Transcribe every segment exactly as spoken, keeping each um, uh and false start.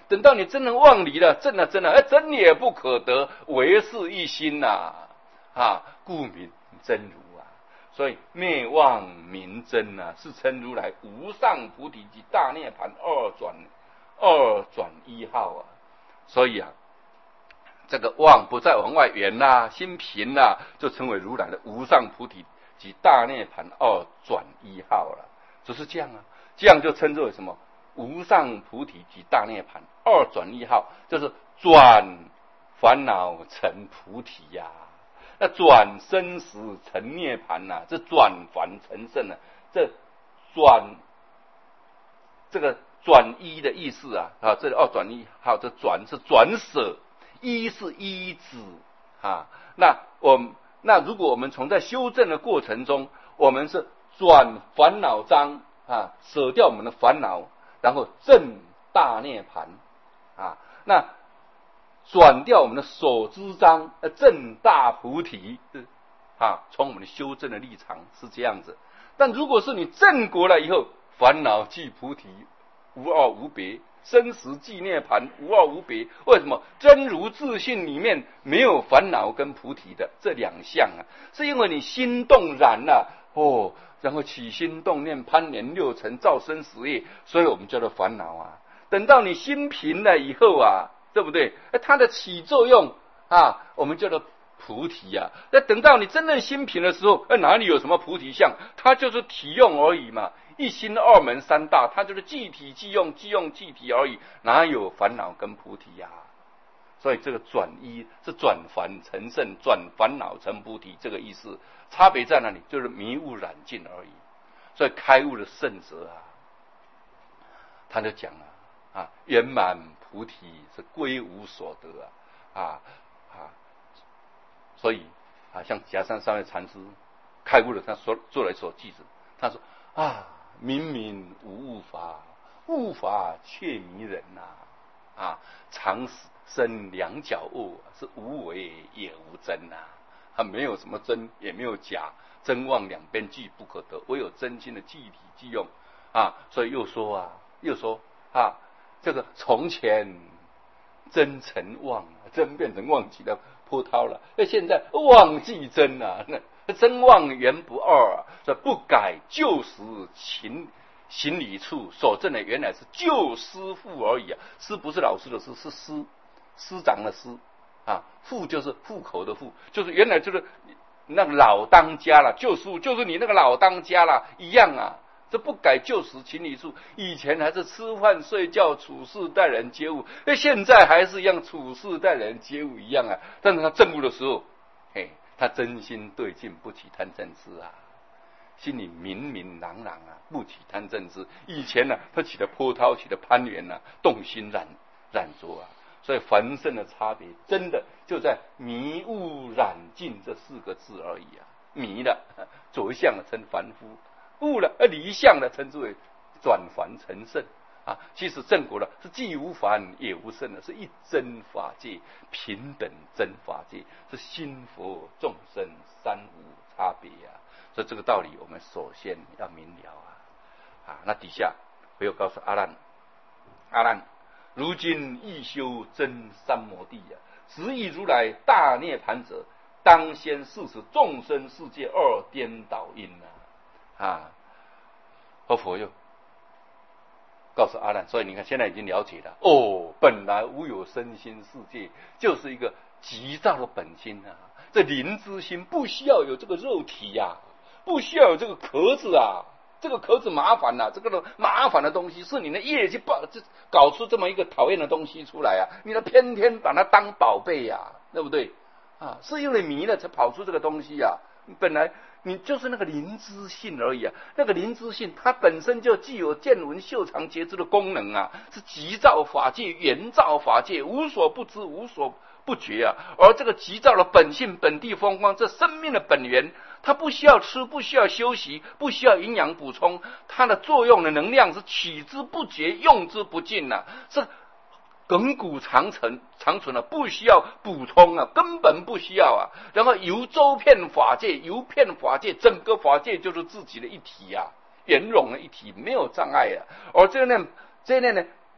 等到你真能忘离了，真的真的，哎，真也不可得，唯是一心呐、啊，啊，故名真如啊。所以灭妄名真啊，是称如来无上菩提及大涅盘二转二转一号啊。所以啊，这个妄不在往外缘啦、啊，心平啦、啊，就称为如来的无上菩提及大涅盘二转一号了。就是这样啊，这样就称之为什么？无上菩提及大涅盘二转一号，就是转烦恼成菩提呀、啊。那转生死成涅盘呐、啊，这转凡成圣啊，这转这个转一的意思啊，啊，这里二转一号，这转是转舍，一是依止啊。那我们那如果我们从在修正的过程中，我们是转烦恼章啊，舍掉我们的烦恼，然后证大涅盘啊，那转掉我们的所知章，呃，证大菩提啊。从我们的修正的立场是这样子。但如果是你证果了以后，烦恼即菩提，无二无别；生死即涅盘，无二无别。为什么真如自性里面没有烦恼跟菩提的这两项啊？是因为你心动燃了、啊、哦，然后起心动念攀缘六尘造生死业，所以我们叫做烦恼啊。等到你心平了以后啊，对不对？它的起作用啊，我们叫做菩提啊。那等到你真正心平的时候，哪里有什么菩提相？它就是体用而已嘛。一心二门三大，它就是即体即用，即用即体而已，哪有烦恼跟菩提呀、啊？所以这个转一是转凡成圣，转烦恼成菩提，这个意思差别在哪里？就是迷雾染尽而已。所以开悟的圣者啊，他就讲了啊，圆满菩提是归无所得啊啊啊！所以啊，像夹山三位禅师开悟了，他所做了一首句子，他说啊，明明无物法，物法却迷人呐啊！啊，常生两脚恶，是无为也无真呐、啊，他没有什么真，也没有假，真妄两边俱不可得，唯有真心的即体即用啊！所以又说啊，又说啊，这个从前真成妄，真变成忘记了波涛了，那现在忘记真啊，那真妄原不二啊，这不改旧时情行理处所证的原来是旧师父而已啊，师不是老师的师，是师师长的师啊，父就是户口的户，就是原来就是那个老当家了，旧师父就是你那个老当家了一样啊。这不改旧时情理处，以前还是吃饭睡觉处事待人接物，那现在还是一样处事待人接物一样啊。但是他证悟的时候，嘿，他真心对境，不起贪嗔痴啊，心里明明朗朗啊，不起贪嗔痴。以前呢、啊，他起的波涛，起的攀缘啊，动心染染着啊。所以凡圣的差别，真的就在迷悟染尽这四个字而已啊。迷了，着相称凡夫。悟了，而离相了，称之为转凡成圣啊。其实正果了，是既无凡也无圣的，是一真法界，平等真法界，是心佛众生三无差别啊。所以这个道理，我们首先要明了啊。啊，那底下我又告诉阿难，阿难，如今亦修真三摩地啊，实以如来大涅盘者，当先试此众生世界二颠倒因啊。啊，和佛又告诉阿难，所以你看现在已经了解了哦，本来无有身心世界，就是一个极躁的本心啊。这灵之心不需要有这个肉体呀、啊，不需要有这个壳子啊，这个壳子麻烦啊，这个麻烦的东西是你的业去报，这搞出这么一个讨厌的东西出来啊，你的偏偏把它当宝贝呀、啊，对不对啊？是因为迷了才跑出这个东西呀、啊，本来。你就是那个灵知性而已啊，那个灵知性它本身就具有见闻嗅尝觉知的功能啊，是极照法界、圆照法界，无所不知、无所不觉啊。而这个极照的本性、本地风光，这生命的本源，它不需要吃，不需要休息，不需要营养补充，它的作用的能量是取之不竭、用之不尽啊，是亘古长存长存了，不需要补充啊，根本不需要啊。然后由周遍法界，游遍法界，整个法界就是自己的一体啊，圆融的一体，没有障碍啊。而这呢，这呢呢，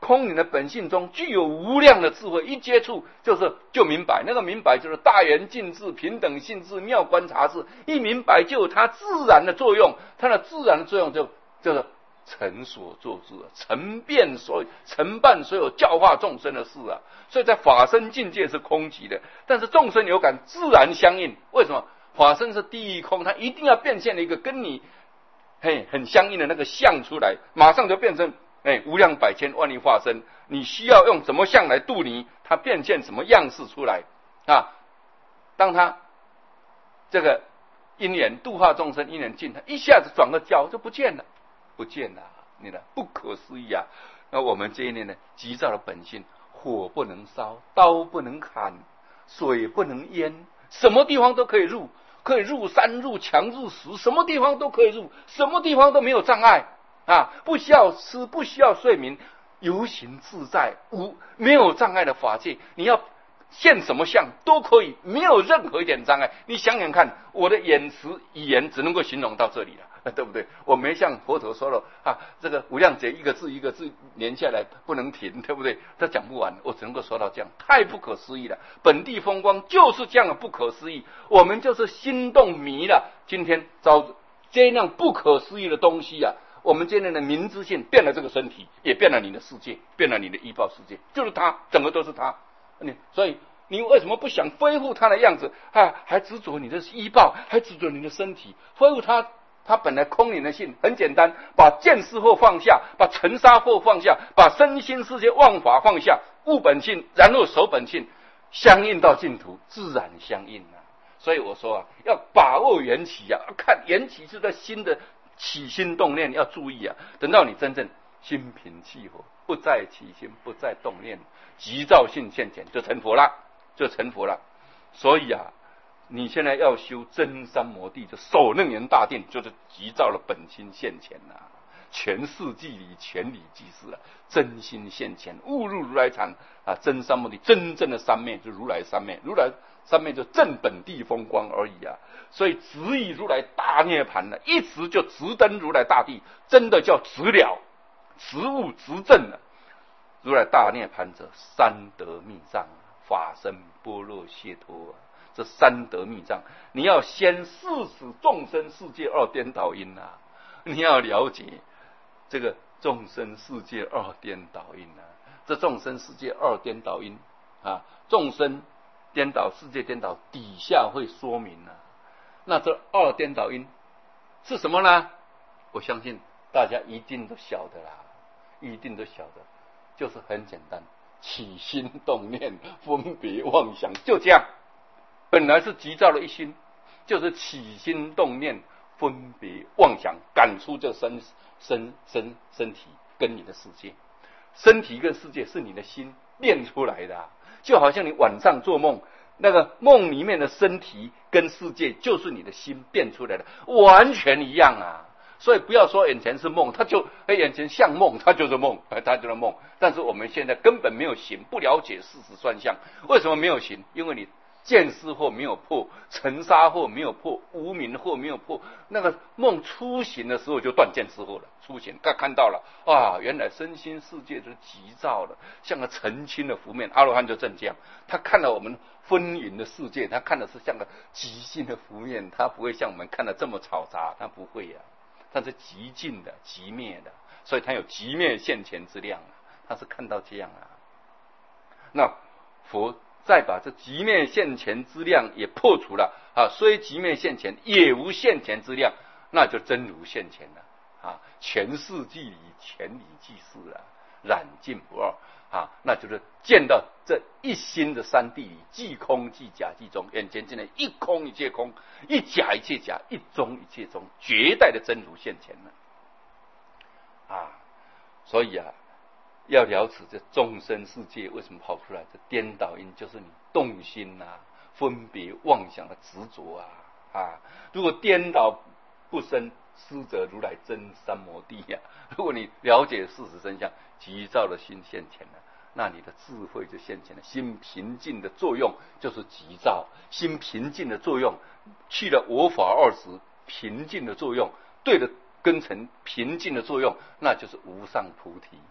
空灵的本性中具有无量的智慧，一接触就是就明白，那个明白就是大圆镜智、平等性智、妙观察智，一明白就有它自然的作用，它的自然的作用就就是成所作之，成变所成办所有教化众生的事啊。所以在法身境界是空寂的，但是众生有感，自然相应。为什么？法身是第一空，它一定要变现了一个跟你嘿很相应的那个相出来，马上就变成哎无量百千万亿化身。你需要用什么相来度你，它变现什么样式出来啊？当他这个因缘度化众生，因缘尽，他一下子转个角就不见了，不见了，你的不可思议啊！那我们这一念呢，急躁的本性，火不能烧，刀不能砍，水不能淹，什么地方都可以入，可以入山、入墙、入石，什么地方都可以入，什么地方都没有障碍啊！不需要吃，不需要睡眠，游行自在，无没有障碍的法界，你要现什么相都可以，没有任何一点障碍。你想想看，我的言辞语言只能够形容到这里了，对不对？我没像佛陀说了啊，这个无量劫一个字一个字连下来不能停，对不对？他讲不完，我只能够说到这样，太不可思议了。本地风光就是这样的不可思议，我们就是心动迷了。今天遭这样不可思议的东西啊，我们今天的明知性变了这个身体，也变了你的世界，变了你的依报世界，就是它，整个都是它。你所以你为什么不想恢复它的样子啊？还执着你的依报，还执着你的身体，恢复它。它本来空灵的性很简单，把见识惑放下，把尘沙惑放下，把身心世界妄法放下，悟本性，然后守本性，相应到净土，自然相应啊。所以我说啊，要把握缘起啊，看缘起是在心的起心动念，要注意啊。等到你真正心平气和，不再起心，不再动念，急躁性现前，就成佛了，就成佛了。所以啊，你现在要修真三摩地，就首楞严大定，就是急躁的本心现前呐、啊，全事即理，全理即事啊，真心现前，悟入如来禅啊，真三摩地，真正的三昧就如来三昧，如来三昧就正本地风光而已啊。所以直以如来大涅盘呢，一直就直登如来大地，真的叫直了，直悟直证了。如来大涅盘者，三德密藏，法身般若解脱啊。这三德密藏，你要先视此众生世界二颠倒因啊！你要了解这个众生世界二颠倒因啊！这众生世界二颠倒因啊，众生颠倒，世界颠倒，底下会说明啊。那这二颠倒因是什么呢？我相信大家一定都晓得啦，一定都晓得，就是很简单，起心动念、分别妄想，就这样。本来是急躁的一心，就是起心动念、分别妄想，感出这身身身身体跟你的世界，身体跟世界是你的心变出来的、啊，就好像你晚上做梦，那个梦里面的身体跟世界就是你的心变出来的，完全一样啊。所以不要说眼前是梦，它就哎眼前像梦，它就是梦，它就是梦。但是我们现在根本没有行，不了解事实算相。为什么没有行？因为你见识惑没有破，尘沙惑没有破，无明惑没有破。那个梦初醒的时候就断见识惑了，初醒刚看到了啊，原来身心世界就是急躁了，像个澄清的湖面。阿罗汉就正这样，他看到我们纷纭的世界，他看的是像个极静的湖面，他不会像我们看的这么嘈杂，他不会呀、啊，他是极静的、极灭的，所以他有极灭现前之量啊，他是看到这样啊。那佛再把这极灭现前之量也破除了啊，虽极灭现前，也无现前之量，那就真如现前了啊，全事即理，全理即事啊，染净不二啊，那就是见到这一心的三谛里，即空即假即中，眼前真的一空一切空，一假一切假，一中一切中，绝代的真如现前了啊，所以啊。要了解这众生世界为什么跑出来，这颠倒因就是你动心啊、分别妄想的执着啊啊！如果颠倒不生，实则如来真三摩地呀、啊。如果你了解事实真相，急躁的心现前了，那你的智慧就现前了。心平静的作用就是急躁，心平静的作用去了我法二执，平静的作用对了根尘平静的作用，那就是无上菩提。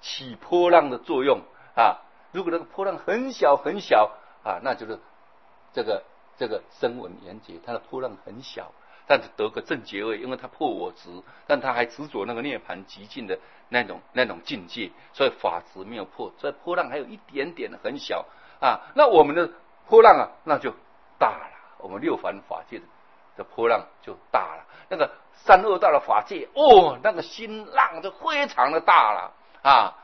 起波浪的作用啊。如果那个波浪很小很小啊，那就是这个这个声闻缘觉，它的波浪很小，但是得个正觉位，因为它破我执，但它还执着那个涅槃极尽的那种那种境界，所以法执没有破，所以波浪还有一点点很小啊。那我们的波浪啊，那就大了，我们六凡法界的的波浪就大了。那个三恶道的法界，哦，那个心浪就非常的大了啊，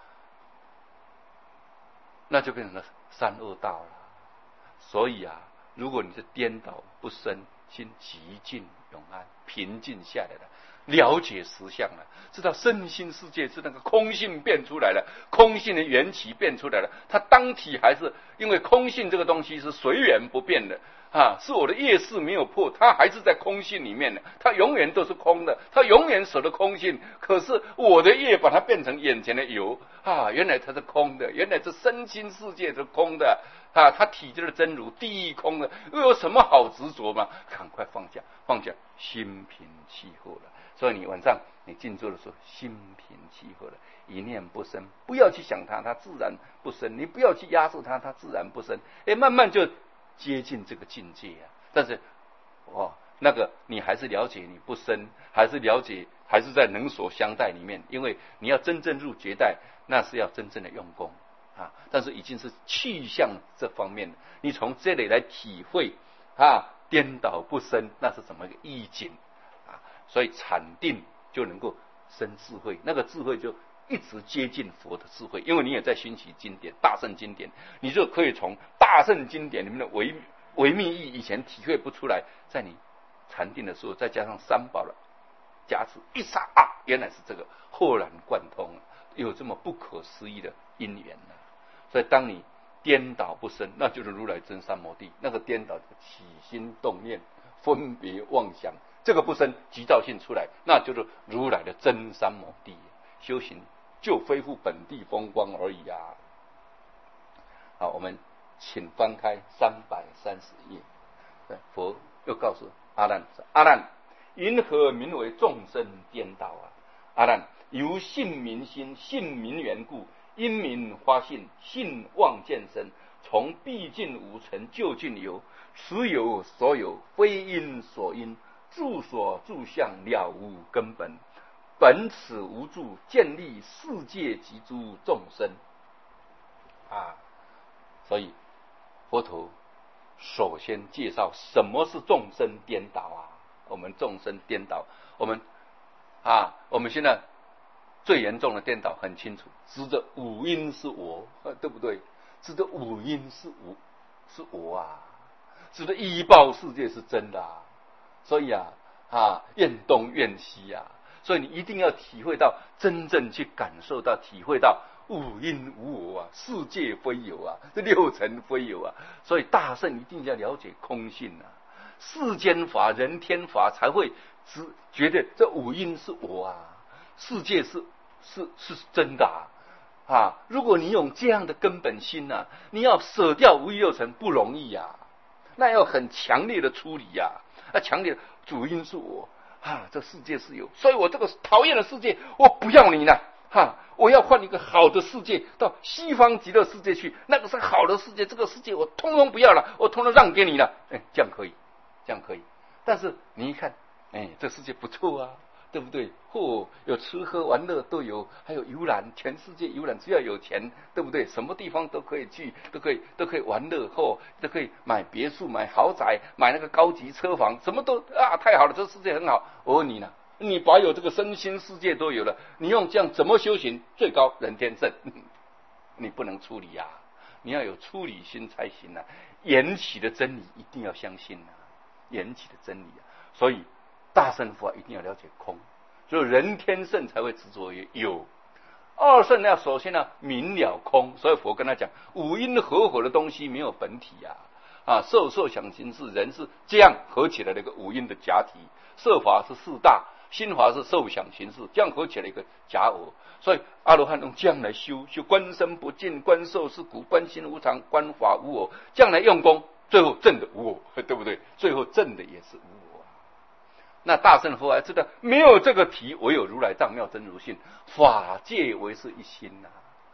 那就变成了三恶道了。所以啊，如果你是颠倒不生，心极静永安，平静下来了，了解实相了，知道身心世界是那个空性变出来了，空性的缘起变出来了，它当体还是因为空性这个东西是随缘不变的啊，是我的业识没有破，它还是在空性里面的，它永远都是空的，它永远守的空性。可是我的业把它变成眼前的有啊，原来它是空的，原来这身心世界是空的啊，它体就是真如，地狱空的，又有什么好执着吗？赶快放下，放下，心平气和了。所以你晚上你静坐的时候，心平气和了，一念不生，不要去想它，它自然不生；你不要去压制它，它自然不生。哎，慢慢就接近这个境界啊。但是，哦，那个你还是了解你不生，还是了解，还是在能所相待里面，因为你要真正入绝代，那是要真正的用功啊。但是已经是去向这方面的，你从这里来体会啊，颠倒不生，那是怎么一个意境？所以禅定就能够生智慧，那个智慧就一直接近佛的智慧，因为你也在熏习经典，大圣经典，你就可以从大圣经典里面的微微密意以前体会不出来，在你禅定的时候，再加上三宝的加持，一刹啊，原来是这个，豁然贯通，有这么不可思议的因缘呢。所以当你颠倒不生，那就是如来真三摩地，那个颠倒的起心动念、分别妄想。这个不生急躁性出来，那就是如来的真三摩地，修行就恢复本地风光而已啊！好，我们请翻开三百三十页，佛又告诉阿难：阿难，云何名为众生颠倒啊？阿难，由信民心，信民缘故，因民发信，信望见身，从毕竟无成就近有，此有所有，非因所因。住所住相了无根本，本此无住，建立世界及诸众生啊！所以佛陀首先介绍什么是众生颠倒啊？我们众生颠倒，我们啊，我们现在最严重的颠倒很清楚，指着五阴是我，对不对？指着五阴是我，是我啊！指着依报世界是真的啊！所以啊，啊，愿东愿西啊，所以你一定要体会到，真正去感受到、体会到五阴无我啊，世界非有啊，这六尘非有啊。所以大圣一定要了解空性啊，世间法、人天法才会只觉得这五阴是我啊，世界是是是真的啊。啊，如果你用这样的根本心啊，你要舍掉五欲六尘不容易啊，那要很强烈的处理呀、啊。那强烈的主因是我啊，这世界是有，所以我这个讨厌的世界，我不要你了哈，我要换一个好的世界，到西方极乐世界去，那个是好的世界，这个世界我通通不要了，我通通让给你了，哎，这样可以，这样可以。但是你一看，哎，这世界不错啊，对不对？嚯、哦，有吃喝玩乐都有，还有游览，全世界游览，只要有钱，对不对？什么地方都可以去，都可以都可以玩乐，嚯、哦，都可以买别墅、买豪宅、买那个高级车房，什么都啊，太好了，这世界很好。我问你呢，你把有这个身心世界都有了，你用这样怎么修行？最高人天圣，你不能处理啊，你要有处理心才行啊。缘起的真理一定要相信啊，缘起的真理啊，所以。大乘佛一定要了解空，所以人天圣才会执着于有。二圣呢，首先呢明了空，所以佛跟他讲，五阴合合的东西没有本体啊，啊，受受想行识，人是这样合起来的一个五阴的假体，色法是四大，心法是受想行识，这样合起来一个假我。所以阿罗汉用这样来修，修观身不净，观受是苦，观心无常，观法无我，这样来用功，最后证的无我，对不对？最后证的也是无我。那大乘佛还知道没有这个体，唯有如来藏妙真如性，法界为是一心呐、啊。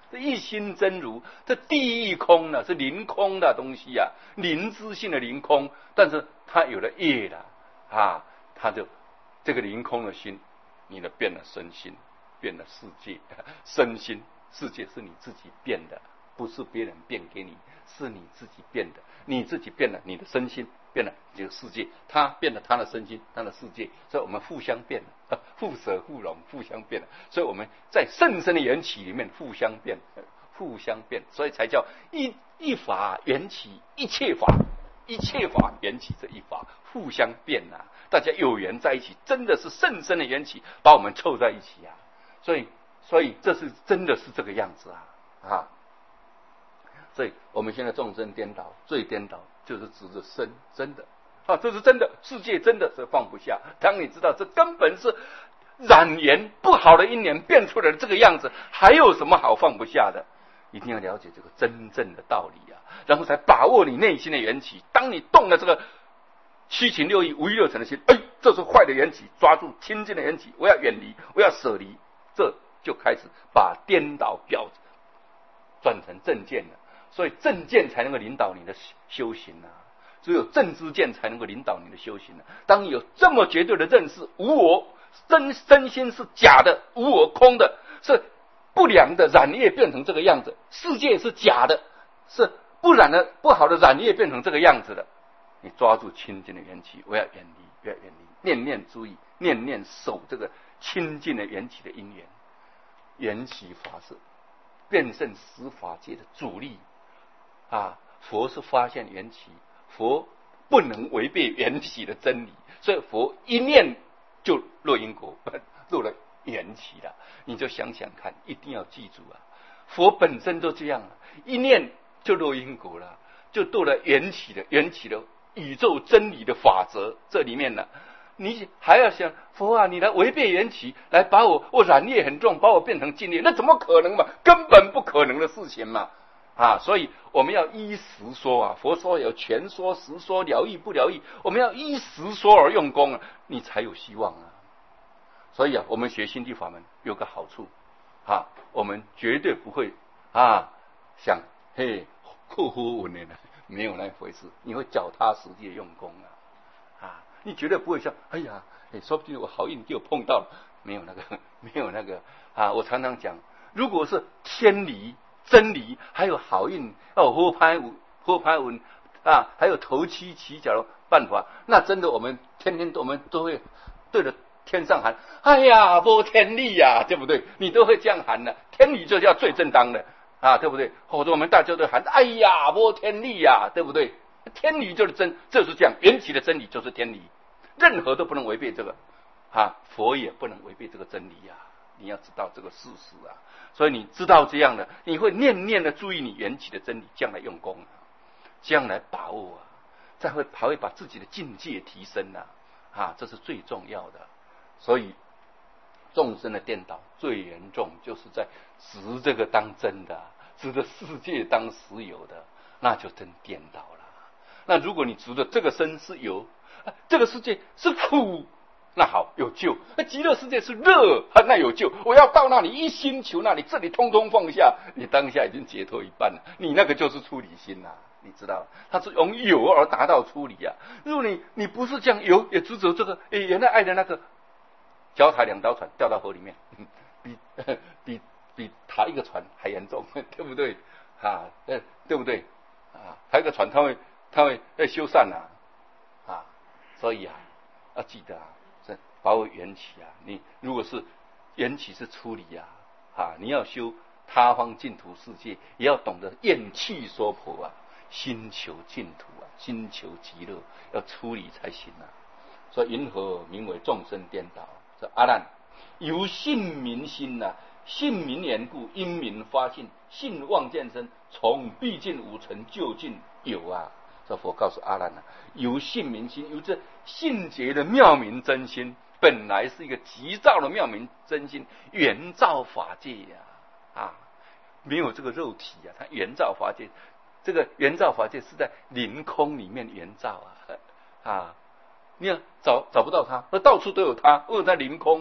这一心真如，这地狱空呢是凌空的东西啊，灵知性的凌空，但是它有了业了啊，它就这个凌空的心，你的变了身心，变了世界，身心世界是你自己变的，不是别人变给你，是你自己变的，你自己变了，你的身心变了，这个世界，他变了他的身心，他的世界，所以我们互相变了，互舍互融，互相变了，所以我们在甚深的缘起里面互相变，互相变，所以才叫一一法缘起，一切法，一切法缘起这一法互相变啊，大家有缘在一起，真的是甚深的缘起把我们凑在一起啊，所以所以这是真的是这个样子啊啊！所以我们现在众生颠倒，最颠倒就是指着身，真的啊，这是真的，世界真的是放不下。当你知道这根本是染缘不好的因缘变出来的这个样子，还有什么好放不下的？一定要了解这个真正的道理啊，然后才把握你内心的缘起。当你动了这个七情六欲、五欲六尘的心，哎，这是坏的缘起，抓住清净的缘起，我要远离，我要舍离，这就开始把颠倒表转成正见了。所以正见才能够领导你的修行啊，只有正知见才能够领导你的修行啊。当你有这么绝对的认识，无我，真身心是假的，无我空的，是不良的染业变成这个样子，世界是假的，是不染的不好的染业变成这个样子的。你抓住清净的缘起，我要远离，要远离，念念注意，念念守这个清净的缘起的因缘。缘起法是辩证十法界的主力啊！佛是发现缘起，佛不能违背缘起的真理，所以佛一念就落因果，落了缘起了。你就想想看，一定要记住啊！佛本身都这样了，一念就落因果了，就落了缘起的缘起的宇宙真理的法则。这里面呢，你还要想佛啊，你来违背缘起，来把我我染业很重，把我变成净业，那怎么可能嘛？根本不可能的事情嘛！啊，所以我们要依实说啊，佛说有全说、实说、了义不了义，我们要依实说而用功啊，你才有希望啊。所以啊，我们学心地法门有个好处啊，我们绝对不会啊想嘿酷呼文的呢，没有那回事，你会脚踏实地的用功啊啊，你绝对不会想哎呀，哎，说不定我好运就碰到了，没有那个，没有那个啊。我常常讲，如果是天理、真理，还有好运，哦，好拍舞、好拍文啊，还有投机取巧的办法，那真的我们天天我们都会对着天上喊，哎呀，没天理呀，对不对？你都会这样喊的，天理就是要最正当的啊，对不对？或者我们大家都喊，哎呀，没天理呀，对不对？天理就是真，就是这样，缘起的真理就是天理，任何都不能违背这个啊，佛也不能违背这个真理呀、啊。你要知道这个事实啊，所以你知道这样的，你会念念的注意你缘起的真理，将来用功啊，将来把握啊，再会还会把自己的境界提升啊，啊，这是最重要的。所以众生的颠倒最严重，就是在执这个当真的，执着世界当实有的，那就真颠倒了。那如果你执着这个身是有，这个世界是苦，那好有救；那极乐世界是乐，那有救。我要到那里一心求那里，这里通通放下，你当下已经解脱一半了。你那个就是出离心啦、啊，你知道，它是用有而达到出离啊。如果你你不是这样有，也执着这个，诶，原来爱的那个，脚踏两条船掉到河里面，比比比踏一个船还严重，对不对？啊，对不对？啊，踏一个船，它会它会要修缮啊，啊，所以啊，要记得啊。把握缘起啊！你如果是缘起是出离啊，啊，你要修他方净土世界，也要懂得厌弃娑婆啊，心求净土啊，心求极乐，要出离才行啊。所以云何名为众生颠倒？这阿难由信民心呐、啊，信民缘故，因民发信，信望见身，从毕竟无成就近有啊。这佛告诉阿难啊，由信民心，由这信解的妙明真心。本来是一个极照的妙明真心，原照法界呀、啊，啊，没有这个肉体啊，它原照法界，这个原照法界是在凌空里面原照啊，啊，你看找找不到它，那到处都有它，因为在凌空嘛，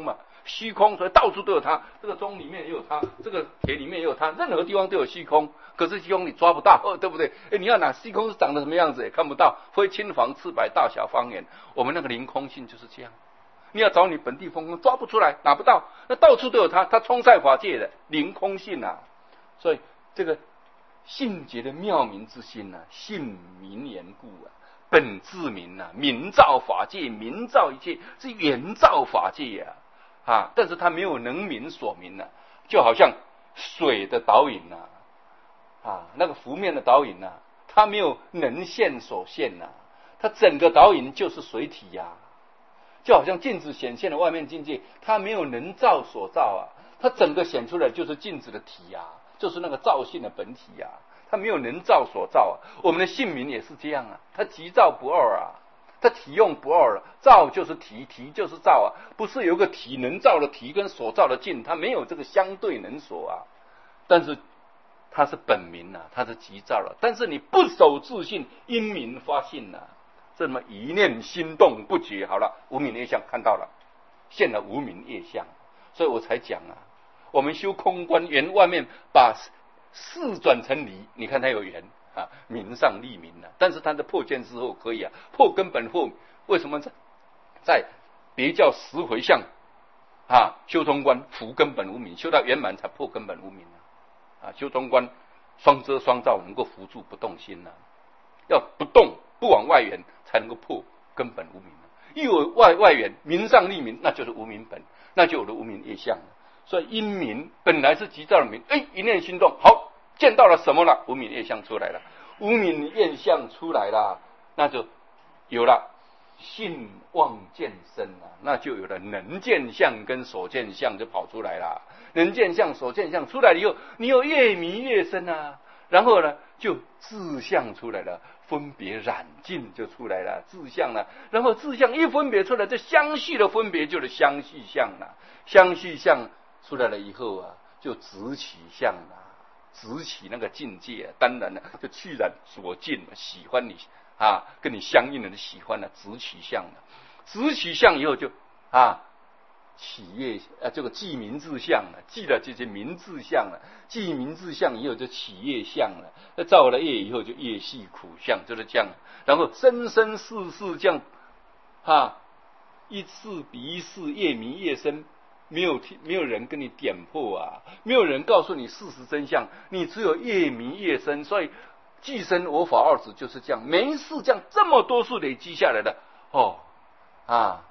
虚空，所以到处都有它。这个钟里面也有它，这个铁里面也有它，任何地方都有虚空。可是虚空你抓不到，对不对？哎，你要拿虚空是长得什么样子也看不到，非青黄赤白大小方圆。我们那个凌空性就是这样。你要找你本地风空，抓不出来，拿不到，那到处都有它，它充塞法界的凌空性啊。所以这个性觉的妙明之心啊，性明言故啊，本自明啊，明照法界，明照一切，是圆照法界啊啊！但是它没有能明所明啊，就好像水的导引啊啊，那个浮面的导引啊，它没有能现所现啊，它整个导引就是水体呀、啊。就好像镜子显现的外面境界，它没有能照所照啊，它整个显出来就是镜子的体啊，就是那个照性的本体啊，它没有能照所照啊。我们的性明也是这样啊，它即照不二啊，它体用不二了，照就是体，体就是照啊，不是有个体能照的体跟所照的镜，它没有这个相对能所啊，但是它是本明啊，它是即照了，但是你不守自性，因明发性啊。这么一念心动不绝，好了，无明业相看到了，现了无明业相，所以我才讲啊，我们修空观，缘外面把事转成理，你看它有缘啊，明上立明了、啊，但是它的破见之后可以啊，破根本后，为什么在在别教十回向啊，修通观伏根本无明，修到圆满才破根本无明啊，啊，修通观双遮双照，能够伏住不动心啊，要不动。不往外缘才能够破根本无明，一有外外缘，明上立明，那就是无明本，那就有了无明业相了。所以因明本来是即照的明，哎，一念心动，好，见到了什么了？无明业相出来了，无明业相出来了，那就有了性望见身了，那就有了能见相跟所见相就跑出来了。能见相、所见相出来了以后，你有越迷越深啊，然后呢，就自相出来了。分别染尽就出来了，自相了，然后自相一分别出来，这相续的分别就是相续相了，相续相出来了以后啊，就直起相了，直起那个境界、啊，当然了，就去染所尽嘛，喜欢你啊，跟你相应的人喜欢了，直起相了，直起相以后就啊。起业啊，这个记名字相了，记了这些名字相了，记名字相以后就起业相了，那造了业以后就业系苦相，就是这样。然后生生世世这样，啊，一世比一世，越迷越深，没有没有人跟你点破啊，没有人告诉你事实真相，你只有越迷越深。所以寄生我法二字就是这样，每一世这样这么多数累积下来的哦啊。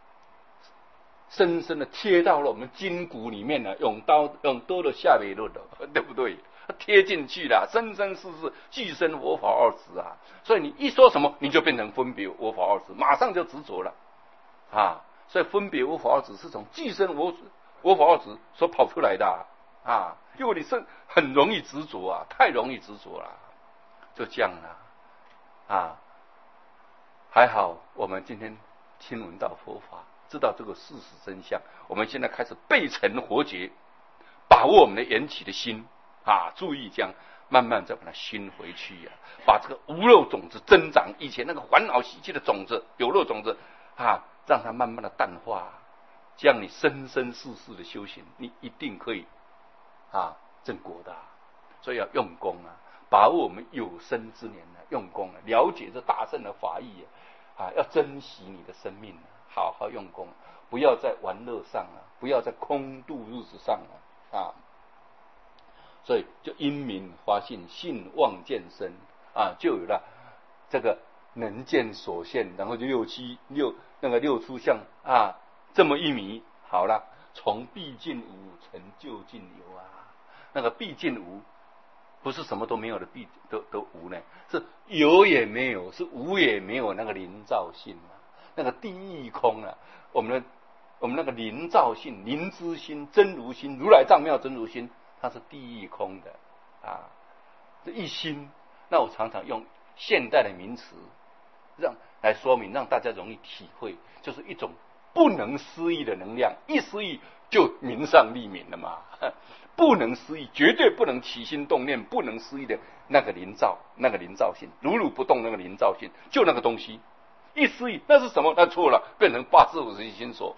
深深的贴到了我们筋骨里面了，用刀用刀的下尾论的，对不对？贴进去了，生生世世俱生我法二执啊！所以你一说什么，你就变成分别我法二执，马上就执着了啊！所以分别我法二执是从俱生我我法二执所跑出来的啊！啊因为你是很容易执着啊，太容易执着了，就这样了啊！还好我们今天听闻到佛法。知道这个事实真相，我们现在开始背成活结，把握我们的缘起的心啊，注意这样慢慢再把它熏回去呀、啊，把这个无漏种子增长，以前那个烦恼习气的种子、有漏种子啊，让它慢慢的淡化，这样你生生世世的修行，你一定可以啊正果的、啊。所以要用功啊，把握我们有生之年呢、啊，用功啊，了解这大圣的法义啊，啊要珍惜你的生命啊。好好用功，不要在玩乐上啊，不要在空度日子上啊啊！所以就因明发性，性望见身啊，就有了这个能见所现，然后就六七六那个六出相啊，这么一迷，好了，从毕竟无成就近有啊，那个毕竟无。不是什么都没有的毕都都无呢，是有也没有，是无也没有那个灵照性啊。那个地义空啊，我们的我们那个灵照性、灵知心、真如心、如来藏妙真如心，它是地义空的啊。这一心，那我常常用现代的名词让来说明，让大家容易体会，就是一种不能思议的能量，一思议就明上立明了嘛。不能思议，绝对不能起心动念，不能思议的那个灵照，那个灵照性，如如不动那个灵照性，就那个东西。一思议，那是什么？那错了，变成八十五十心所。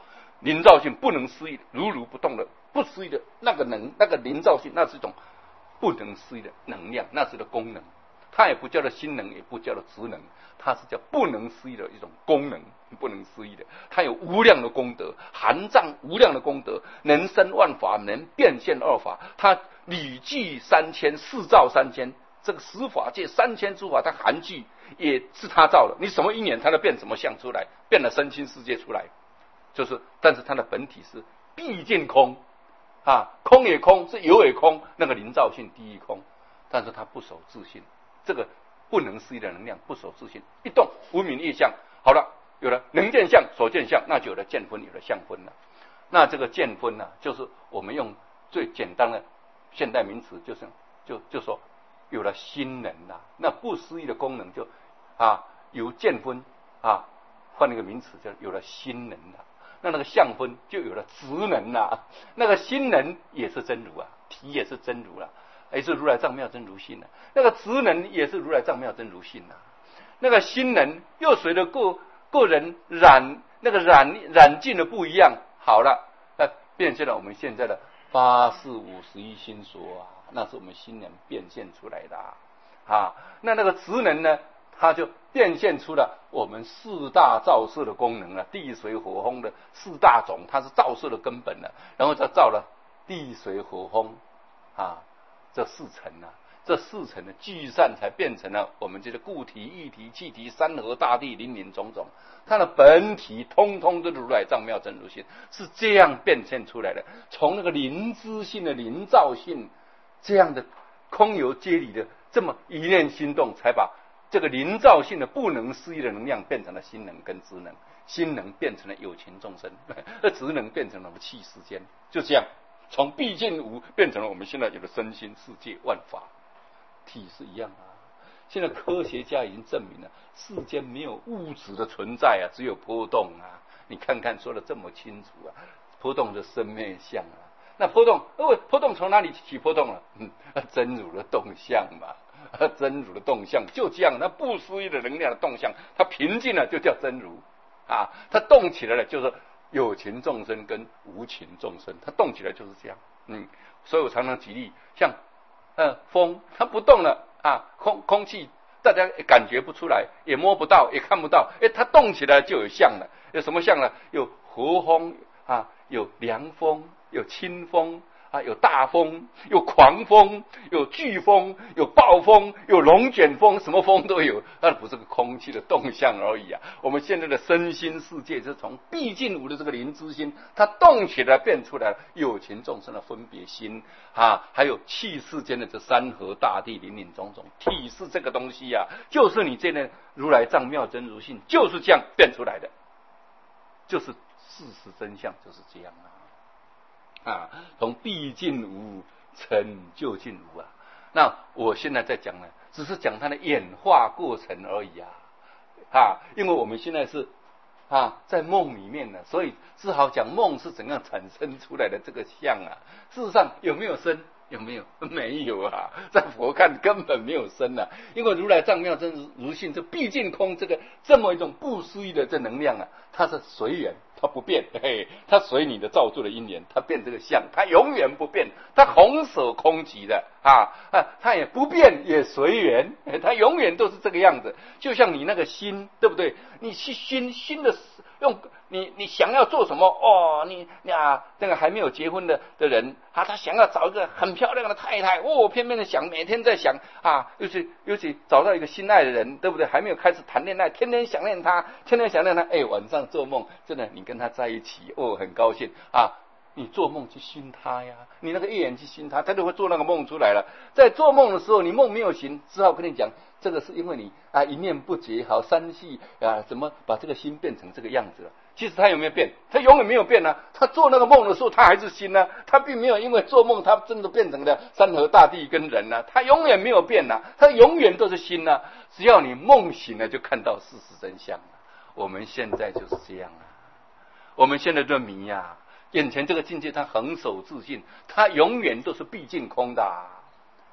灵照性不能思议，如如不动的不思议的那个能，那个灵照性，那是一种不能思议的能量，那是一个功能。它也不叫做心能，也不叫做职能，它是叫不能思议的一种功能，不能思议的。它有无量的功德，含藏无量的功德，能生万法，能变现二法。它理具三千，四造三千，这个十法界三千诸法，它含具也是它造的。你什么因缘，它就变什么相出来，变了身心世界出来。就是，但是它的本体是毕竟空啊，空也空，是有也空，那个灵照性第一空，但是它不守自性。这个不能思议的能量不守自性，一动无明业相。好了，有了能见相、所见相，那就有了见分，有了相分了。那这个见分呢、啊，就是我们用最简单的现代名词，就是就就说有了心能呐、啊，那不思议的功能就啊由见分啊换一个名词，就有了心能了、啊。那那个相分就有了职能啊，那个心能也是真如啊，体也是真如了、啊。也是如来藏妙真如性啊，那个职能也是如来藏妙真如性啊，那个心能又随着个个人染那个染染尽的不一样，好了，那变现了我们现在的八四五十一心所啊，那是我们心能变现出来的啊，啊那那个职能呢，它就变现出了我们四大造色的功能了，地水火风的四大种，它是造色的根本了，然后再造了地水火风啊。这四层啊，这四层的聚散才变成了我们这个固体、液体、气体、山河大地、林林种种，它的本体通通都是如来藏妙真如性，是这样变现出来的。从那个灵知性的灵照性，这样的空有皆理的这么一念心动，才把这个灵照性的不能思议的能量变成了心能跟职能，心能变成了有情众生，而职能变成了气世间，就这样。从毕竟无变成了我们现在有的身心世界万法体是一样啊。现在科学家已经证明了，世间没有物质的存在啊，只有波动啊。你看看说的这么清楚啊，波动的生灭相啊。那波动，哦，波动从哪里起波动了？嗯，真如的动向嘛，真如的动向就这样。那不思议的能量的动向，它平静了就叫真如啊，它动起来了就是。有情众生跟无情众生，它动起来就是这样，嗯，所以我常常举例，像呃风，它不动了啊，空空气大家也感觉不出来，也摸不到，也看不到，哎，它动起来就有相了，有什么相呢？有和风啊，有凉风，有清风。啊，有大风，有狂风，有飓风，有暴风，有龙卷风，什么风都有。那不是个空气的动向而已啊！我们现在的身心世界是从毕竟无的这个灵知心，它动起来变出来了有情众生的分别心啊，还有气世间的这山河大地林林种种，体是这个东西呀、啊，就是你这呢如来藏妙真如性，就是这样变出来的，就是事实真相就是这样啊。啊，从毕竟无成就尽无啊。那我现在在讲呢，只是讲它的演化过程而已啊。啊，因为我们现在是啊在梦里面呢，所以只好讲梦是怎样产生出来的这个相啊。事实上有没有生？有没有？没有啊，在佛看根本没有生啊。因为如来藏妙真如性，这毕竟空这个这么一种不思议的这能量啊，它是随缘。它不变，嘿，它随你的造作的因缘，它变这个相，它永远不变，它弘舍空寂的啊啊，它也不变，也随缘，它永远都是这个样子。就像你那个心，对不对？你心心的用你你想要做什么哦？你你啊，那个还没有结婚的的人啊，他想要找一个很漂亮的太太哦，偏偏的想，每天在想啊，尤其尤其找到一个心爱的人，对不对？还没有开始谈恋爱，天天想念他，天天想念他，哎，晚上做梦，真的你跟他在一起哦，很高兴啊。你做梦去熏他呀，你那个一眼去熏他，他就会做那个梦出来了。在做梦的时候，你梦没有醒，只好跟你讲，这个是因为你啊一念不觉，好三细啊，怎么把这个心变成这个样子了？其实他有没有变？他永远没有变啊！他做那个梦的时候，他还是心啊，他并没有因为做梦，他真的变成了山河大地跟人啊，他永远没有变啊，他永远都是心啊。只要你梦醒了，就看到事实真相了。我们现在就是这样啊，我们现在的迷啊。眼前这个境界，它恒守自信，它永远都是毕竟空的、啊。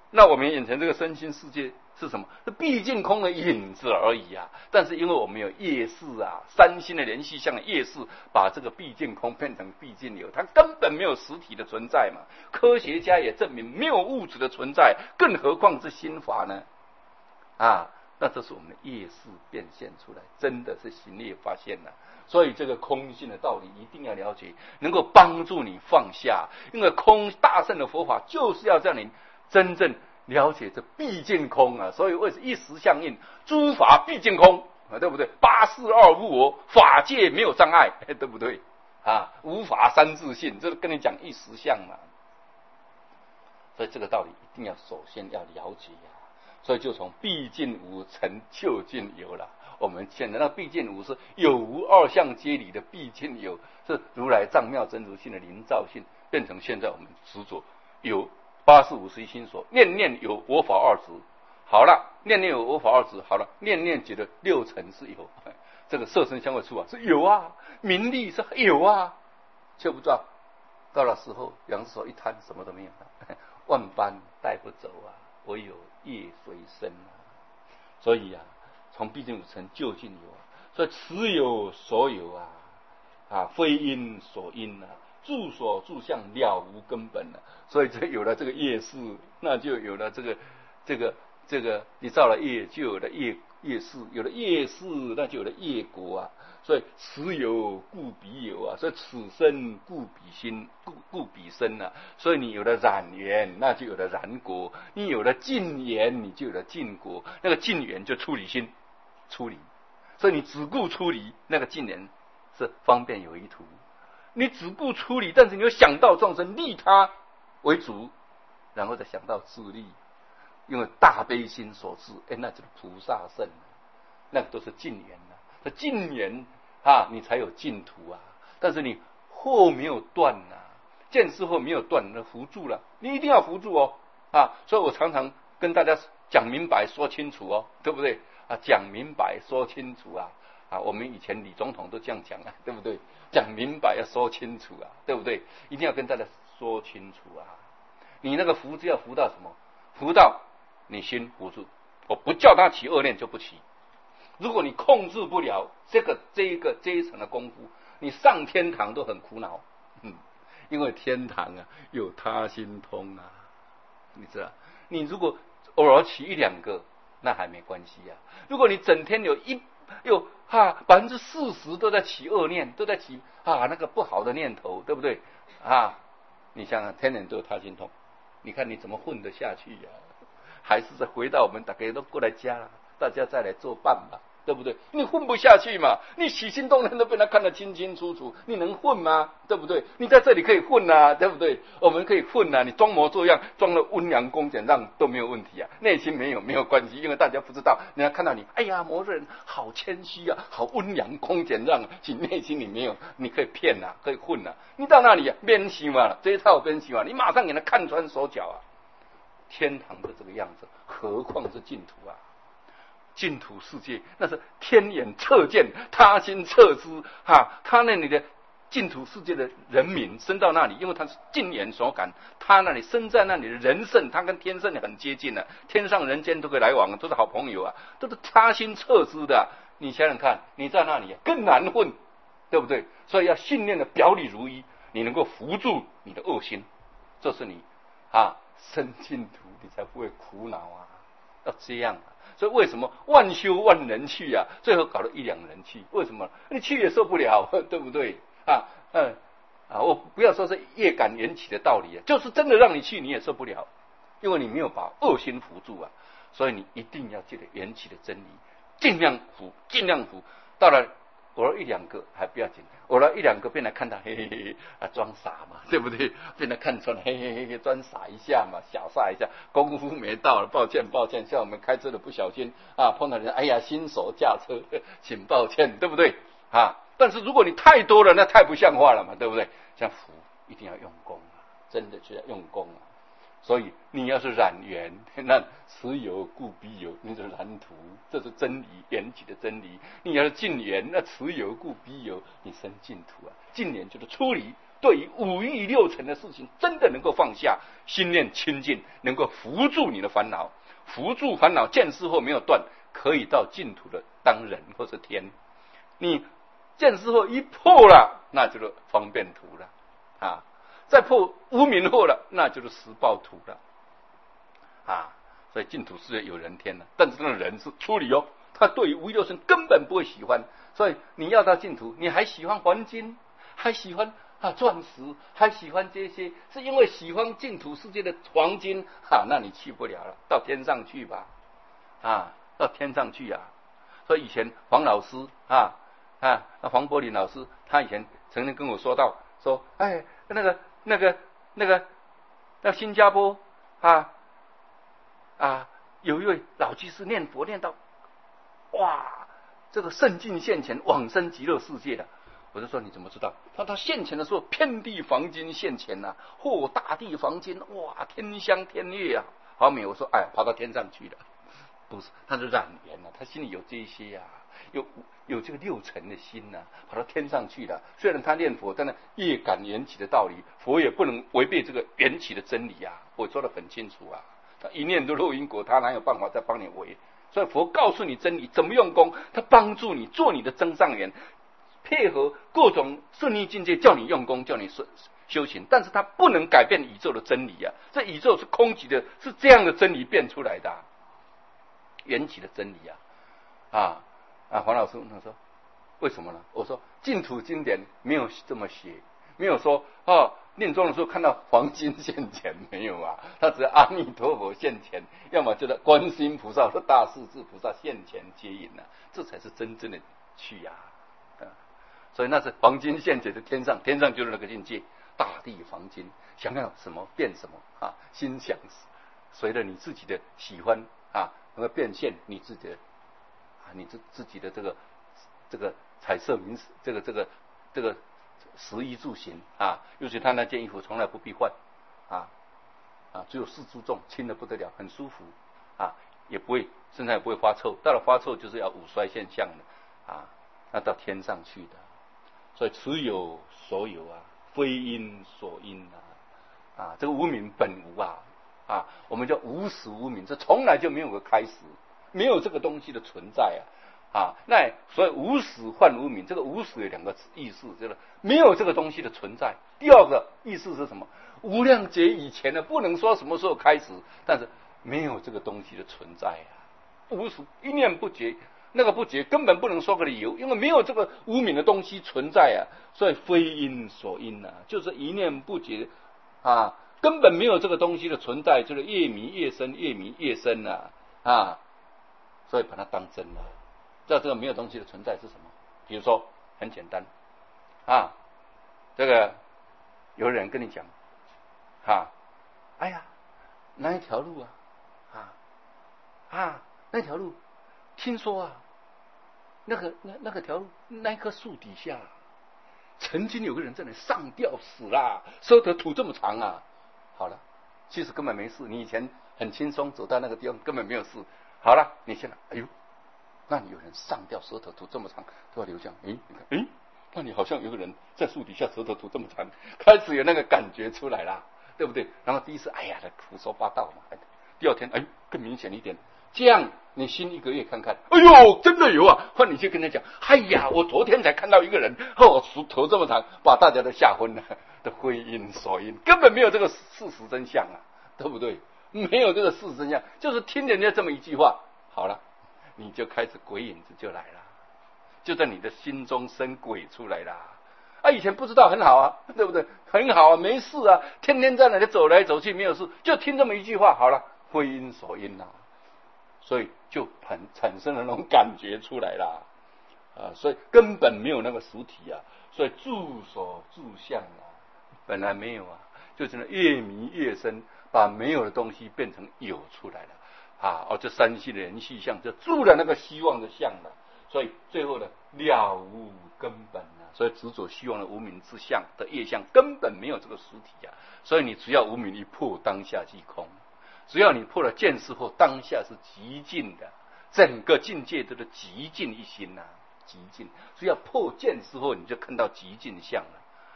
那我们眼前这个身心世界是什么？是毕竟空的影子而已啊！但是因为我们有业识啊，三心的连续相的业识，把这个毕竟空变成毕竟有，它根本没有实体的存在嘛。科学家也证明没有物质的存在，更何况是心法呢？啊，那这是我们的业识变现出来，真的是行业发现了。所以这个空性的道理一定要了解，能够帮助你放下。因为空大圣的佛法就是要让你真正了解这毕竟空啊，所以为一时相应，诸法毕竟空啊，对不对？八四二无我，法界没有障碍，对不对？啊，无法三自性，这是跟你讲一时相嘛。所以这个道理一定要首先要了解呀、啊。所以就从毕竟无成就近有了。我们现在那毕竟无是有无二相皆离的毕竟有，是如来藏妙真如性的灵照性，变成现在我们执着有。八四五十一心所，念念有我法二执，好了，念念有我法二执，好了，念念觉得六尘是有，这个色身香味触法是有啊，名利是有啊，却不知道到了时候，两只手一摊，什么都没有了，万般带不走啊，唯有业随身啊。所以啊，从毕竟无成就近有啊，所以此有所有啊，啊，非因所因啊。住所住相了无根本了，所以这有了这个业识，那就有了这个这个这个，你造了业，就有了业业识，有了业识，那就有了业果啊。所以此有故彼有啊，所以此生故彼心，故故彼生啊。所以你有了染缘，那就有了染果；你有了净缘，你就有了净果。那个净缘就出离心，出离。所以你只顾出离，那个净缘是方便有一途。你只顾出离，但是你又想到众生，利他为主，然后再想到自利，因为大悲心所致，哎，那就是菩萨圣，那个都是净缘啊。这净缘啊，你才有净土啊。但是你后没有断啊，见识后没有断，那扶住了，你一定要扶住哦啊。所以我常常跟大家讲明白，说清楚哦，对不对啊？讲明白，说清楚啊。啊，我们以前李总统都这样讲啊，对不对？讲明白要说清楚啊，对不对？一定要跟大家说清楚啊。你那个福就要福到什么？福到你心扶住，我不叫他起恶念就不起。如果你控制不了这个这一个这一层的功夫，你上天堂都很苦恼。嗯，因为天堂啊有他心通啊，你知道？你如果偶尔起一两个，那还没关系啊。如果你整天有一有哈百分之四十都在起恶念，都在起啊那个不好的念头，对不对啊？你想想，天人都有他心通，你看你怎么混得下去呀、啊？还是再回到我们大家都过来家了，大家再来作伴吧，对不对？你混不下去嘛，你起心动念都被他看得清清楚楚，你能混吗？对不对？你在这里可以混啊，对不对？我们可以混啊，你装模作样，装了温良恭俭让都没有问题啊，内心没有没有关系，因为大家不知道，人家看到你，哎呀，某人好谦虚啊，好温良恭俭让，其内心里没有，你可以骗啊，可以混啊，你到那里啊，边洗嘛，这一套边洗嘛，你马上给他看穿手脚啊。天堂的这个样子，何况是净土啊？净土世界那是天眼测见，他心测知哈，他那里的净土世界的人民生到那里，因为他是净眼所感，他那里生在那里的人圣，他跟天圣很接近的、啊，天上人间都可以来往，都是好朋友啊，都是他心测知的、啊。你想想看，你在那里、啊、更难混，对不对？所以要训练的表里如一，你能够扶住你的恶心，这是你啊。生净土，你才不会苦恼啊！要这样啊！所以为什么万修万人去啊？最后搞了一两人去，为什么？你去也受不了，对不对？啊，嗯啊，我不要说是业感缘起的道理啊，就是真的让你去，你也受不了，因为你没有把恶心扶住啊！所以你一定要记得缘起的真理，尽量扶，尽量扶，到了。偶尔一两个还不要紧，偶尔一两个被人看到，嘿嘿嘿啊，装傻嘛，对不对？被人看穿了，嘿嘿嘿嘿，装傻一下嘛，小傻一下，功夫没到了，抱歉抱歉。像我们开车的不小心啊，碰到人，哎呀，新手驾车，请抱歉，对不对啊？但是如果你太多了，那太不像话了嘛，对不对？像福一定要用功啊，真的就要用功啊。所以你要是染缘，那此有故彼有，你是染土，这是真理，缘起的真理。你要是净缘，那此有故彼有，你生净土啊。净缘就是出离， 对于五欲六尘的事情，真的能够放下，心念清净，能够扶住你的烦恼，扶住烦恼，见思惑没有断，可以到净土的当人或是天。你见思惑一破了，那就是方便土了啊！再破无明惑了，那就是实报土了啊！所以净土是有人天了，但是那个人是出离哦，他对于无欲六尘根本不会喜欢。所以你要到净土，你还喜欢黄金，还喜欢啊钻石，还喜欢这些，是因为喜欢净土世界的黄金啊，那你去不了了，到天上去吧，啊，到天上去啊！所以以前黄老师啊啊，那黄柏林老师，他以前曾经跟我说到，说，哎，那个那个那个那新加坡啊啊，有一位老居士念佛念到，哇！这个圣境现前，往生极乐世界的，我就说你怎么知道？他他现前的时候，遍地黄金现前呐、啊，嚯、哦，大地黄金，哇，天香天月啊，好美！我说，哎，跑到天上去了，不是，他是染缘了、啊，他心里有这些啊，有有这个六尘的心呐、啊，跑到天上去了。虽然他念佛，但是业感缘起的道理，佛也不能违背这个缘起的真理啊，我说得很清楚啊。他一念都落因果，他哪有办法再帮你违？所以佛告诉你真理，怎么用功，他帮助你做你的增上缘，配合各种顺利境界，叫你用功，叫你修行，但是他不能改变宇宙的真理啊！这宇宙是空寂的，是这样的真理变出来的、啊，缘起的真理啊！啊啊！黄老师他说为什么呢？我说净土经典没有这么写，没有说哦。念中的时候看到黄金现前没有啊？他只要阿弥陀佛现前，要么就是观世音菩萨或大势至菩萨现前接引啊，这才是真正的去呀、啊！所以那是黄金现前的天上，天上就是那个境界，大地黄金，想要什么变什么啊，心想随着你自己的喜欢啊，能够变现你自己的啊，你自自己的这个这个彩色名词，这个这个这个。食衣住行啊，尤其他那件衣服从来不必换啊啊，只有四注重，轻的不得了，很舒服啊，也不会身上也不会发臭，到了发臭就是要五衰现象的啊，那到天上去的，所以此有所有啊，非因所因啊啊，这个无明本无啊啊，我们叫无始无明，这从来就没有个开始，没有这个东西的存在啊。啊，那所以无始幻无明，这个无始有两个意思，就是没有这个东西的存在。第二个意思是什么？无量劫以前呢，不能说什么时候开始，但是没有这个东西的存在啊。无始一念不绝，那个不绝根本不能说个理由，因为没有这个无明的东西存在啊，所以非因所因啊，就是一念不绝啊，根本没有这个东西的存在，就是越迷越深，越迷越深啊啊，所以把它当真了。知道这个没有东西的存在是什么？比如说很简单啊，这个有人跟你讲啊，哎呀，那一条路啊啊啊，那条路听说啊，那个那那个条路那一棵树底下，曾经有个人在那里上吊死啦，舌头吐这么长啊。好了，其实根本没事，你以前很轻松走到那个地方根本没有事。好了，你现在哎呦。那你有人上吊，舌头吐这么长，都要流降。诶，你看，诶，那你好像有个人在树底下，舌头吐这么长，开始有那个感觉出来啦，对不对？然后第一次，哎呀，胡说八道嘛。第二天，哎，更明显一点，这样你新一个月看看，哎呦，真的有啊！换你去跟他讲，哎呀，我昨天才看到一个人，哦，头这么长，把大家都吓昏了，的非因所因，根本没有这个事实真相啊，对不对？没有这个事实真相，就是听人家这么一句话，好了。你就开始鬼影子就来了，就在你的心中生鬼出来了。啊，以前不知道很好啊，对不对？很好啊，没事啊，天天在那里走来走去没有事，就听这么一句话，好了，非因所因呐、啊，所以就很产生了那种感觉出来了啊，所以根本没有那个实体啊，所以住所住相啊，本来没有啊，就是那越迷越深，把没有的东西变成有出来了。啊，哦，这三系的人系相就住了那个希望的相了，所以最后呢了无根本啊，所以执着希望的无明之相的业相根本没有这个实体啊，所以你只要无明一破，当下即空，只要你破了见识后，当下是极尽的，整个境界都是极尽一心呐、啊，极尽，只要破见识后，你就看到极尽相了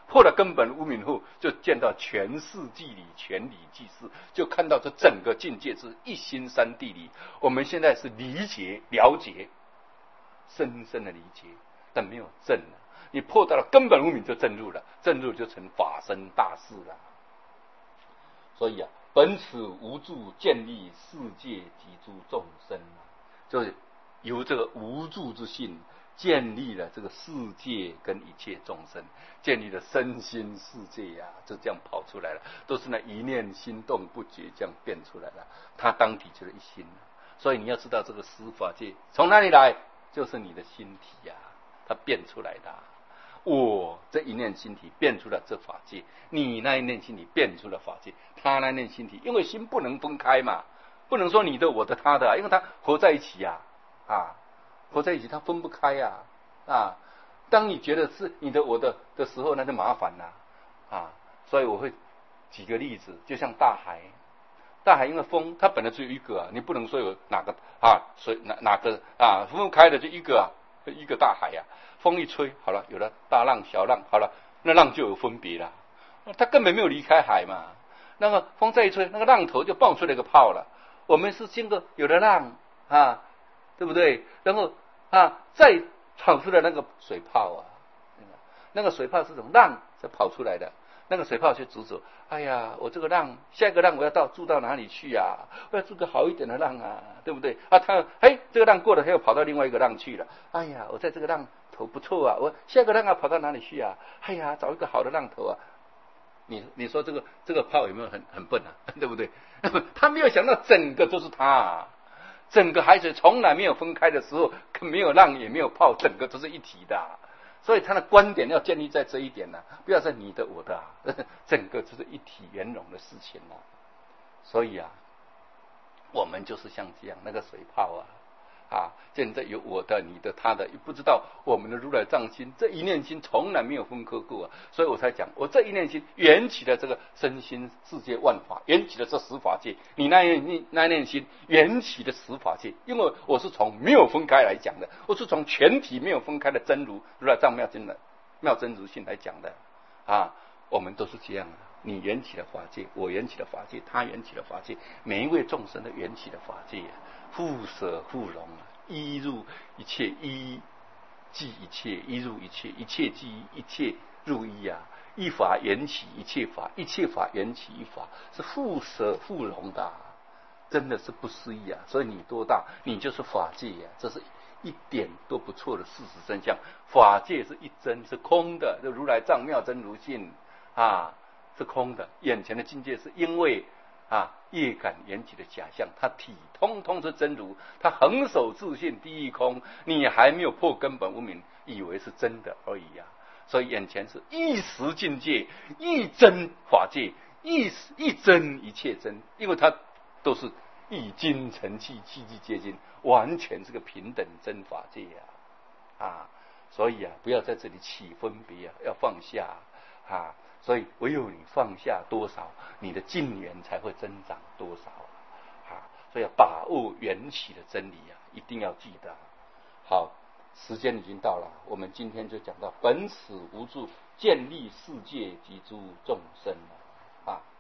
破了根本无明后，就见到全事即理，全理即事，就看到这整个境界是一心三谛理。我们现在是理解、了解，深深的理解，但没有证了。你破到了根本无明，就证入了，证入就成法身大事了。所以啊，本此无助建立世界及诸众生啊，就是由这个无助之性建立了这个世界跟一切众生，建立了身心世界呀、啊，就这样跑出来了，都是那一念心动不绝这样变出来了。它当体就是一心，所以你要知道这个十法界从哪里来，就是你的心体呀、啊，它变出来的、啊。我这一念心体变出了这法界，你那一念心体变出了法界，他那一念心体，因为心不能分开嘛，不能说你的、我的、他的，因为它合在一起呀、啊，啊，合在一起，它分不开呀、啊，啊，当你觉得是你的、我的的时候，那就麻烦了，啊，所以我会举个例子，就像大海，大海因为风，它本来只有一个啊，你不能说有哪个啊水哪哪个啊分不开的就一个啊，一个大海呀、啊。风一吹，好了，有了大浪、小浪，好了，那浪就有分别了。它根本没有离开海嘛。那么风再一吹，那个浪头就爆出来个泡了。我们是经过有了浪啊，对不对？然后啊，再跑出来那个水泡啊，那个水泡是从浪才跑出来的。那个水泡就指走，哎呀，我这个浪，下一个浪我要到住到哪里去啊？我要住个好一点的浪啊，对不对？啊，他哎，这个浪过了，他又跑到另外一个浪去了。哎呀，我在这个浪头不错啊，我下一个浪啊跑到哪里去啊？哎呀，找一个好的浪头啊。你你说这个这个泡有没有很很笨啊？对不对？他没有想到整个都是他、啊，整个海水从来没有分开的时候，没有浪也没有泡，整个都是一体的、啊。所以他的观点要建立在这一点呢、啊，不要在你的我的、啊，整个就是一体圆融的事情啊。所以啊，我们就是像这样那个水泡啊，啊，现在有我的、你的、他的，不知道我们的如来藏心这一念心从来没有分割过啊，所以我才讲，我这一念心缘起的这个身心世界万法，缘起的这十法界，你那一那一念心缘起的十法界，因为我是从没有分开来讲的，我是从全体没有分开的真如如来藏妙真的妙真如性来讲的啊，我们都是这样的。你缘起的法界，我缘起的法界，他缘起的法界，每一位众生的缘起的法界啊，互舍互融啊，一入一切，一即一切，一入一切，一切即一切入一啊，一法缘起一切法，一切法缘起一法，是互舍互融的、啊，真的是不思议啊！所以你多大，你就是法界呀、啊，这是一点都不错的事实真相。法界是一真，是空的，就如来藏妙真如性啊。是空的，眼前的境界是因为啊业感缘起的假象，它体通通是真如，它横守自性第一空，你还没有破根本无明，以为是真的而已啊。所以眼前是一时境界，一真法界，一一真一切真，因为它都是一精成气，气气皆精，完全是个平等真法界啊啊！所以啊，不要在这里起分别啊，要放下啊。所以唯有你放下多少，你的净缘才会增长多少啊！所以要把握缘起的真理啊，一定要记得。好，时间已经到了，我们今天就讲到本此无助建立世界及诸众生了啊。